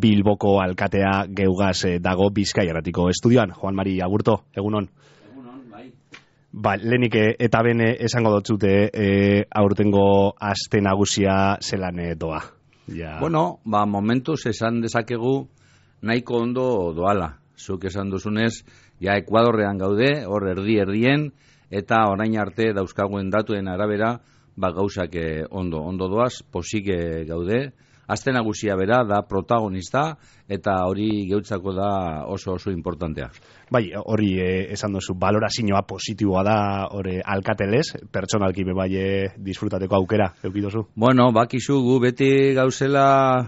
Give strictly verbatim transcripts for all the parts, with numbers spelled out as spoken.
Bilboko alkatea geugaz eh, dago Bizkaia Irratiko estudioan. Juan Mari Agurto, egunon. Egunon, bai. Ba, lehenik eh, eta bene esango dotzute eh, aurtengo aste nagusia zelan eh, doa. Ja. Bueno, ba, momentuz esan dezakegu nahiko ondo doala. Zuk esan duzunez, ja Ekuadorrean gaude, hor erdi-erdien, eta orain arte dauzkaguen datuen arabera, ba, gauzak eh, ondo, ondo doaz, posik eh, gaude. Aste nagusia bera da protagonista, eta hori geutzako da oso oso importantea. Bai, hori eh, esan duzu, balorazioa positiboa da hori alkatelez, pertsonalki be bai eh, disfrutateko aukera, eukidozu? Bueno, bakizu gu beti gauzela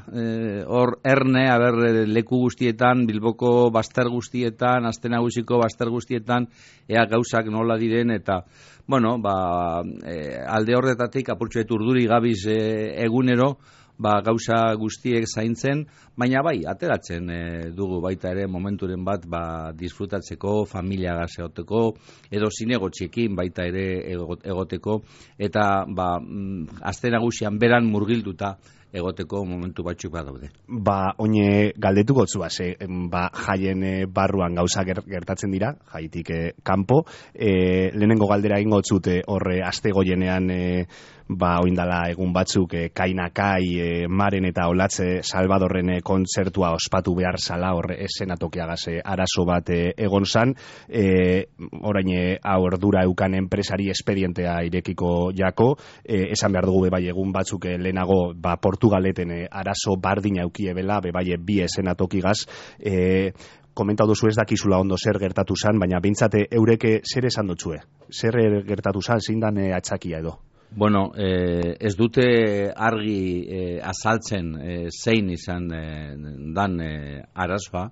eh, hor erne, aber leku guztietan, Bilboko bazter guztietan, aste nagusiko bazter guztietan, ea gauzak nola diren, eta bueno, ba, eh, alde horretatik apurtxoet urduri gabiz eh, egunero, ba, gauza guztiek zaintzen, baina bai, ateratzen e, dugu baita ere momenturen bat ba, disfrutatzeko, familia gazeoteko, edo zinegotxekin baita ere egoteko, eta ba, aste nagusian beran murgilduta egoteko momentu batzuk badaude. Ba, oine galdetuko zua, ze, ba, jaien e, barruan gauza gertatzen dira, jaitik e, kanpo, e, lehenengo galdera ingo zute horre aste goienean e, ba, oindala egun batzuk e, kainakai, e, maren eta olatze Salvadorren e, kontzertua ospatu behar zala horre esenatokiagaz e, arazo bat e, egon zan, e, orain e, ordura eukan enpresari espedientea irekiko jako, e, esan behar dugu bai egun batzuk e, lehenago ba, Portugaleten e, arazo bardina eukie bela, bebai bi esenatokigaz, e, komentau duzu ez dakizula ondo zer gertatu zan, baina bintzate eureke zer esan dutzue? Zer gertatu zan, zindan e, atxakia edo? Bueno, eh, ez dute argi eh, azaltzen eh, zein izan eh, dan eh, arazoa.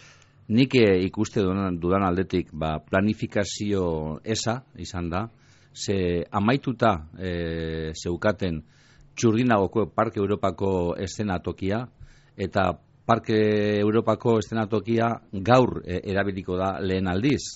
Nik eh, ikuste dudan, dudan aldetik ba, planifikazio eza izan da, ze amaituta eh, zeukaten Txurdinagoko Parke Europako eszenatokia, eta Parke Europako eszenatokia gaur eh, erabiliko da lehen aldiz.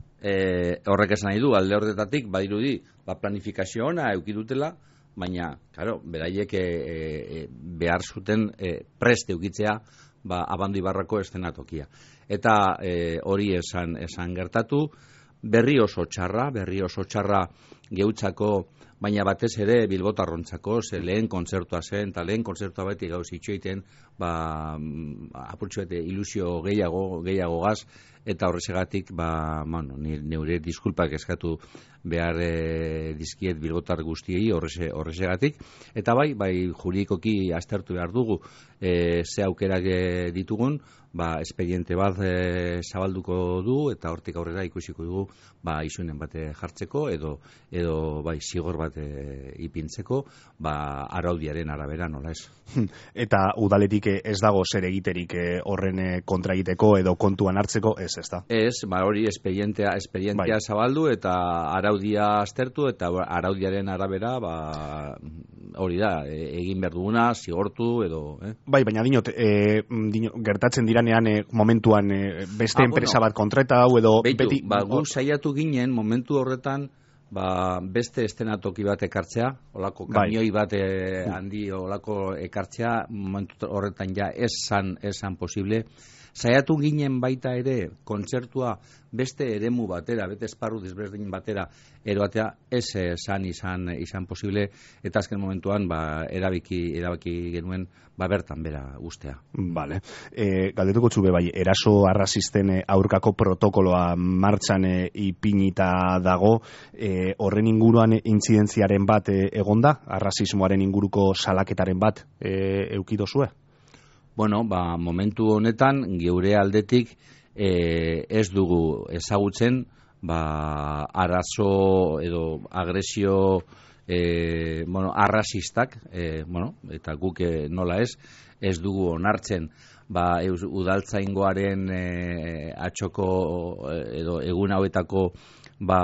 E, horrek esan nahi du, alde horretatik, badirudi, ba, planifikazio ona eukidutela, baina, claro, beraiek e, e, behar zuten e, preste eukitzea, ba, Abando Ibarrako eszenatokia. Eta e, hori esan, esan gertatu, berri oso txarra, berri oso txarra geutzako, baina batez ere bilbotarrontzako, ze lehen kontzertua zen, eta lehen kontzertua beti gauz itxoiten, ba, apurtxo bete ilusio gehiago, gehiago gaz, eta horrezegatik, ba, bueno, neure diskulpak eskatu behar e, dizkiet bilbotar guztiei horrezegatik, eta bai, bai juridikoki aztertu behar dugu e, ze aukerak ditugun, ba, espediente bat e, zabalduko du, eta hortik aurrera ikusiko dugu, ba, izunen bate jartzeko, edo, edo bai, zigor bat e, ipintzeko, ba, araudiaren arabera, nola ez. Eta udaletik ez dago zer egiterik horren kontra egiteko edo kontuan hartzeko, ez, ez da? Ez, ba, hori espedientea, espedientea bai. Zabaldu, eta araudia aztertu, eta araudiaren arabera, ba, hori da, egin behar duguna, zigortu, edo... Eh? Bai, baina dinot, e, dinot gertatzen diranean e, momentuan e, beste ah, enpresa bueno, bat kontreta hau, edo... Beitu, beti... ba, gu saiatu ginen, momentu horretan, ba, beste estenatoki bat ekartzea, olako kamioi bat e, handi olako ekartzea, momentu horretan ja esan, esan posible. Saiatu ginen baita ere kontzertua beste eremu batera, bete esparru desberdin batera eroatea, ez esan izan, izan posible, eta azken momentuan ba, erabiki, erabaki genuen ba, bertan bera ustea. Vale. E, galdetuko txube bai, eraso arrazisten aurkako protokoloa martxan e, ipinita dago, e, horren inguruan intzidentziaren bat e, egonda, arrazismoaren inguruko salaketaren bat e, eukidozue? Bueno, ba, momentu honetan, geure aldetik e, ez dugu ezagutzen, ba, arazo edo agresio e, bueno, arrazistak, e, bueno, eta guk e, nola ez, ez dugu onartzen, ba, eus, udaltzaingoaren e, atxoko edo egun hauetako ba,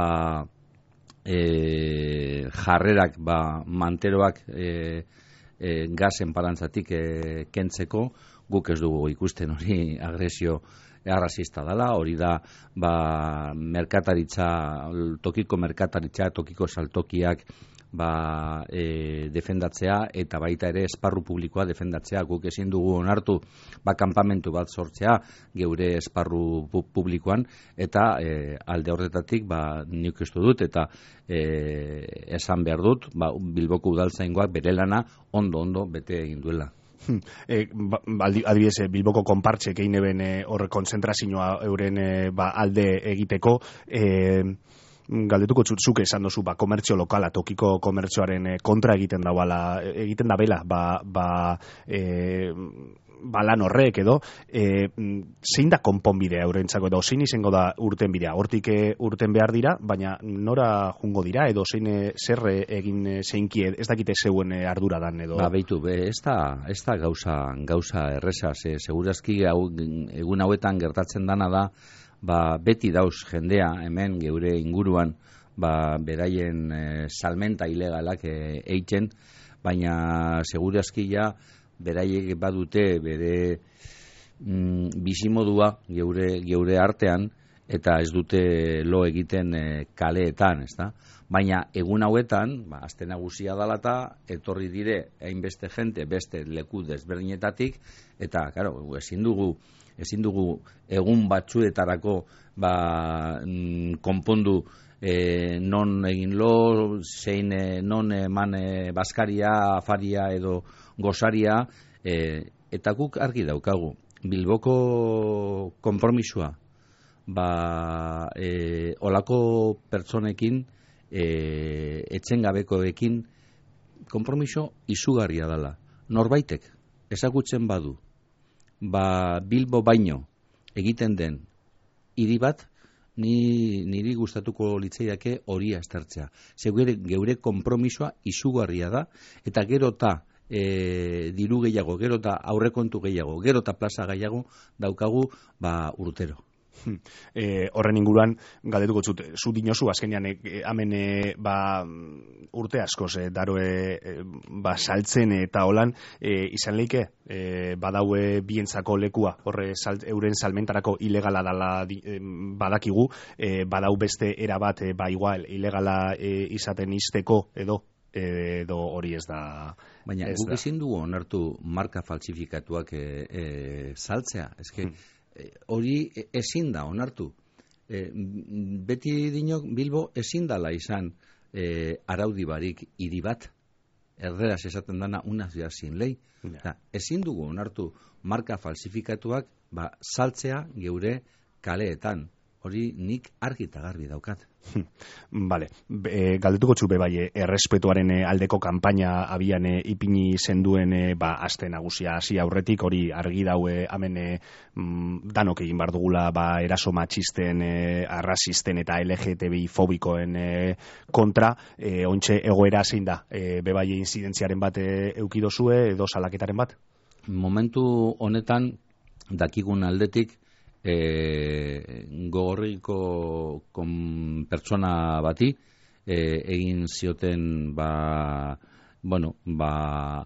e, jarrerak, ba, manteroak e, E, gazen palantzatik e, kentzeko, guk ez dugu ikusten hori agresio arrazista dela, hori da ba, merkataritza, tokiko merkataritza, tokiko saltokiak ba, e, defendatzea eta baita ere esparru publikoa defendatzea. Guk ezin dugu onartu ba, kanpamentu bat sortzea geure esparru pu publikoan eta e, alde horretatik ba, nik uste dut eta e, esan behar dut ba, Bilboko udaltzaingoak bere lana ondo-ondo bete egin duela. E, ba, adibidez, Bilboko konpartxek egin eben e, horre konzentrazioa euren e, ba, alde egiteko, e, galdetuko txutzuk esan dozu, ba, komertzio lokala, tokiko komertzioaren kontra egiten da bala, egiten da bela, ba, ba, e, balan horrek edo, e, zein da konponbidea eurentzako edo zein izango da urten bidea, hortik urten behar dira, baina nora jungo dira edo zein zer egin zeinki ez dakite zeuen ardura dan edo. Ba, beitu, be, ez da, ez da gauza, gauza erresa, ze, segurazki hau, egun hauetan gertatzen dana da, ba, beti dauz jendea hemen geure inguruan, ba, beraien e, salmenta ilegalak e, eitzen, baina segurazki ja, beraiek badute bere mm, bizimodua geure, geure artean eta ez dute lo egiten e, kaleetan, ezta? Baina egun hauetan, ba, aste nagusia dalata, etorri dire hainbeste jente beste leku desberdinetatik eta, claro, ezin dugu ezin dugu egun batzuetarako ba, mm, konpondu e, non egin lo, zein e, non eman e, baskaria, afaria edo gozaria, e, eta guk argi daukagu. Bilboko konpromisua, ba, e, olako pertsonekin, e, etxengabekoekin, konpromiso izugarria dela. Norbaitek, ezagutzen badu, ba, Bilbo baino egiten den hiri bat, ni, niri gustatuko litzaidake hori aztertzea. Zeure geure konpromisoa izugarria da, eta gero eta E, diru gehiago, gero eta aurrekontu gehiago, gero eta plaza gehiago daukagu ba, urtero. E, horren inguruan, galdetuko zut, zu dinozu, azkenean, e, hemen e, ba, urte askoz, e, daroe e, ba, saltzen eta holan, e, izan leike, e, badaue bientzako lekua, horre salt, euren salmentarako ilegala dala e, badakigu, e, badau beste erabat, e, ba, igual, ilegala e, izaten izteko edo, edo hori ez da. Baina guk ezin dugu onartu marka faltsifikatuak e, e, saltzea, eske hori hmm. ezin da onartu. E, beti dinok Bilbo ezin dala izan e, araudi barik hiri bat, erderaz esaten dana una ciudad sin ley. Ja. Ezin dugu onartu marka faltsifikatuak ba, saltzea geure kaleetan. Hori nik argi eta garbi daukat. Vale. E, galdetuko txube bai, errespetuaren aldeko kanpaina abian e, ipini zenduen e, ba, aste nagusia hasi aurretik, hori argi daue hemen e, danok egin bar dugula ba, eraso matxisten, e, arrasisten eta L G T B I fobikoen e, kontra, e, ontxe egoera zein da, e, bebai inzidentziaren bat e, eukidozue edo salaketaren bat? Momentu honetan dakigun aldetik, E, gogorriko kon pertsona bati e, egin zioten ba, bueno, ba,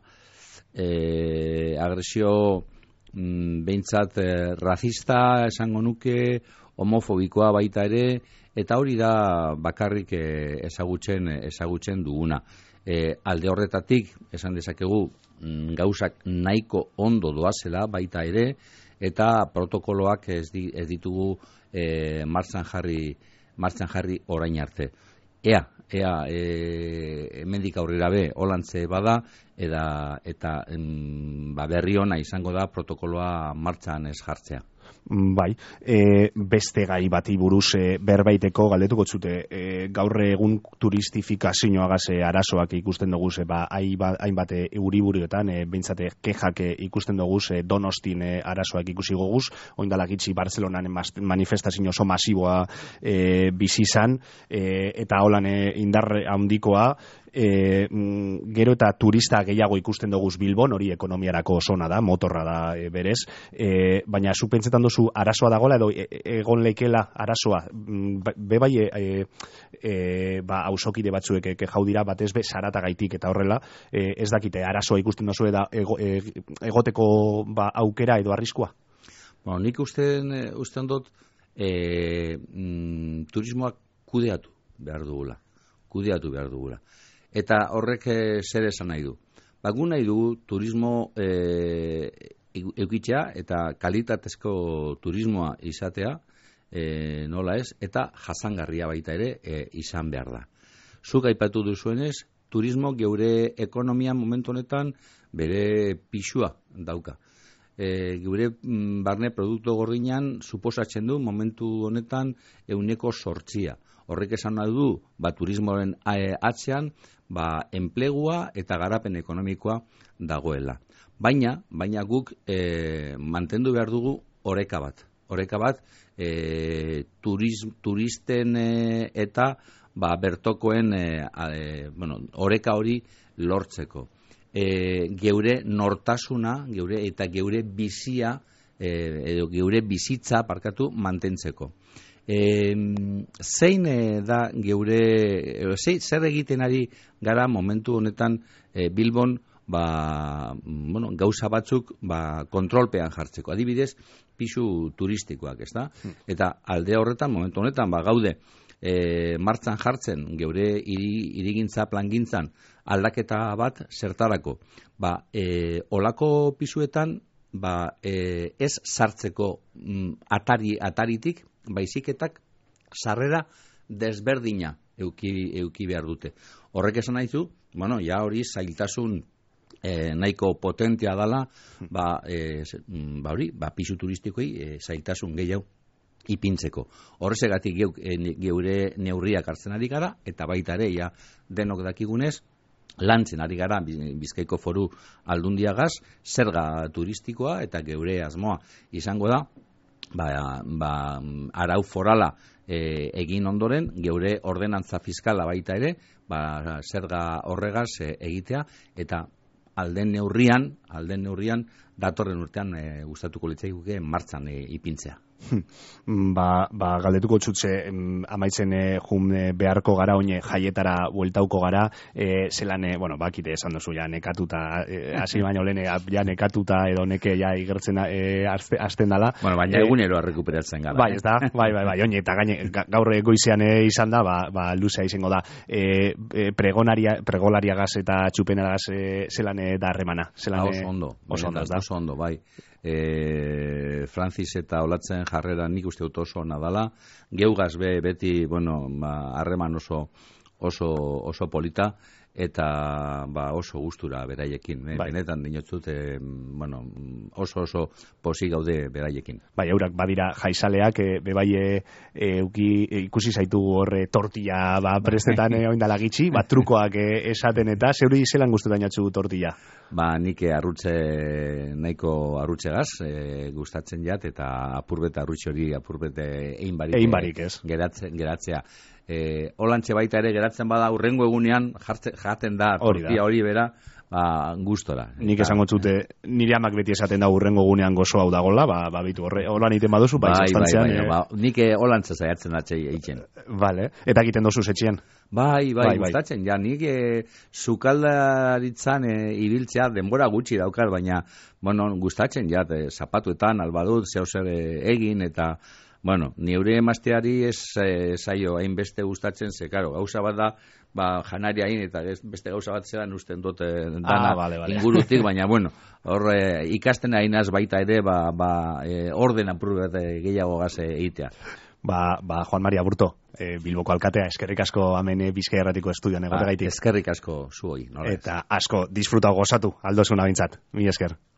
e, agresio mm, behintzat e, razista esango nuke, homofobikoa baita ere, eta hori da bakarrik e, ezagutzen, ezagutzen duguna. E, alde horretatik, esan dezakegu, mm, gauzak nahiko ondo doazela baita ere, eta protokoloak ez, di, ez ditugu e, martxan jarri martxan jarri orain arte. Ea, ea, e, hemendik aurrera be, holantze bada, eta, eta em, ba, berri ona izango da protokoloa martxan ez jartzea. Bai, e, beste gai bati buruz e, berbaiteko galdetuko zute, e, gaur egun turistifikazioagaz e, arazoak ikusten dugu, e, ba, hainbat e, euriburioetan, e, behintzate kexak e, ikusten dugu, e, Donostin e, arazoak ikusi goguz, oindalak itxi Barcelonan manifestazio oso masiboa e, bizizan, e, eta holan e, indar handikoa, E, gero eta turista gehiago ikusten dugu Bilbon, hori ekonomiarako zona da, motorra da e, berez, e, baina zu pentsetan duzu arazoa dagoela edo e, egon leikela arazoa, be bai e, e, ba, ausokide batzuek eke jaudira batez be saratagaitik eta horrela, e, ez dakite arazoa ikusten duzu eda ego, e, egoteko ba, aukera edo arriskua? Bueno, nik usten, usten dut e, mm, turismoak kudeatu behar dugula, kudeatu behar dugula. Eta horrek e, zer esan nahi du? Ba, gu nahi dugu turismo e, eukitzea eta kalitatezko turismoa izatea, e, nola ez, eta jasangarria baita ere e, izan behar da. Zuk aipatu duzuenez, turismo geure ekonomia momentu honetan bere pisua dauka. E, geure mm, barne produktu gordinan suposatzen du momentu honetan euneko sortzia. Horrek esan nahi du, ba, turismoaren atzean, ba, enplegua eta garapen ekonomikoa dagoela. Baina, baina guk e, mantendu behar dugu oreka bat. Oreka bat, e, turiz, turisten e, eta ba, bertokoen e, e, bueno, oreka hori lortzeko. E, geure nortasuna, geure eta geure bizia, e, edo geure bizitza parkatu mantentzeko. E, zein e, da geure, e, zein, zer egiten ari gara momentu honetan e, Bilbon ba, bueno, gauza batzuk ba, kontrolpean jartzeko. Adibidez, pisu turistikoak, ez da? Eta alde horretan, momentu honetan, ba, gaude, E, martzan jartzen geure iri, irigintza plangintzan aldaketa bat zertarako. Ba, e, olako pisuetan ba, e, ez sartzeko mm, atari, ataritik, baiziketak sarrera desberdina euki, euki behar dute. Horrek esan nahi zu, bueno, ja hori zailtasun e, nahiko potentea dala, ba, e, ba hori, ba, pisu turistikoei e, zailtasun gehiago ipintzeko. Horrezegatik geure neurriak hartzen ari gara, eta baita ere, ja, denok dakigunez, lantzen ari gara Bizkaiko Foru Aldundiagaz, zerga turistikoa, eta geure asmoa izango da, ba, ba, arau forala e, egin ondoren, geure ordenantza fiskala baita ere, ba, zerga horregaz e, egitea, eta alden neurrian, alden neurrian, datorren urtean e, gustatuko litzaiguke martzan e, ipintzea. Ba, ba galdetuko txutze amaitzen e, jun e, beharko gara oine jaietara bueltauko gara, e, zelan, e, bueno, bakite esan duzu ja nekatuta, hasi e, baino lehen ja nekatuta edo neke ja igertzen e, azten dala. Bueno, baina e, egunero errekuperatzen gara. Bai, ez da, bai, bai, bai, oine, eta gaine, gaur goizean e, izan da, ba, ba luzea izango da. E, e, pregonaria, pregolariagaz eta txupenagaz e, zelan e, da harremana. Zelan, oso ondo, oso ondo, oso ondo, bai. E, Francis eta Olatzen jarrera nik uste dut oso nadala, geugaz be, beti, bueno, harreman ba, oso, oso, oso polita, eta ba, oso gustura beraiekin. Eh? Bai. Benetan dinotzut, eh, bueno, oso oso posi gaude beraiekin. Bai, eurak badira jaizaleak, e, bebai e, euki, e, ikusi zaitu horre tortilla ba, prestetan e, oindala gitxi, bat trukoak e, esaten eta, zeuri zelan gustutan jatzu tortilla? Ba, nik arrutze, nahiko arrutzegaz, e, gustatzen jat, eta apurbet arrutxe hori, apurbet egin barik, egin barik ez. Geratzen, geratzea. E, Olantxe baita ere geratzen bada urrengo egunean jartze, jaten da tortilla hori bera, ba, gustora. Nik esango txute, nire amak beti esaten da urrengo egunean gozo hau dagola, ba, ba bitu horre, holan iten baduzu, ba, bai, bai, bai, e... ba, nik olantza zaiatzen datxe egiten. Vale, eta egiten dozu zetxien? Bai, bai, bai, gustatzen, bai. Ja, nik e, sukaldaritzan e, ibiltzea denbora gutxi daukar, baina, bueno, gustatzen, ja, e, zapatuetan, albadut, zeu zer e, egin, eta, bueno, niure emazteari ez e, zaio hainbeste gustatzen, ze, karo, gauza bat da, ba, janari hain, eta beste gauza bat zelan usten dut dana ah, vale, vale. ingurutik, baina, bueno, hor e, ikasten hainaz baita ere, ba, ba e, orden apur bat e, gehiago gaz egitea. Ba, ba, Juan Maria Burto, e, Bilboko alkatea, eskerrik asko hemen Bizkaia Irratiko estudioan egote gaitik. Eskerrik asko zuoi. Eta asko disfrutau gozatu, aldozuna bintzat. Mi esker.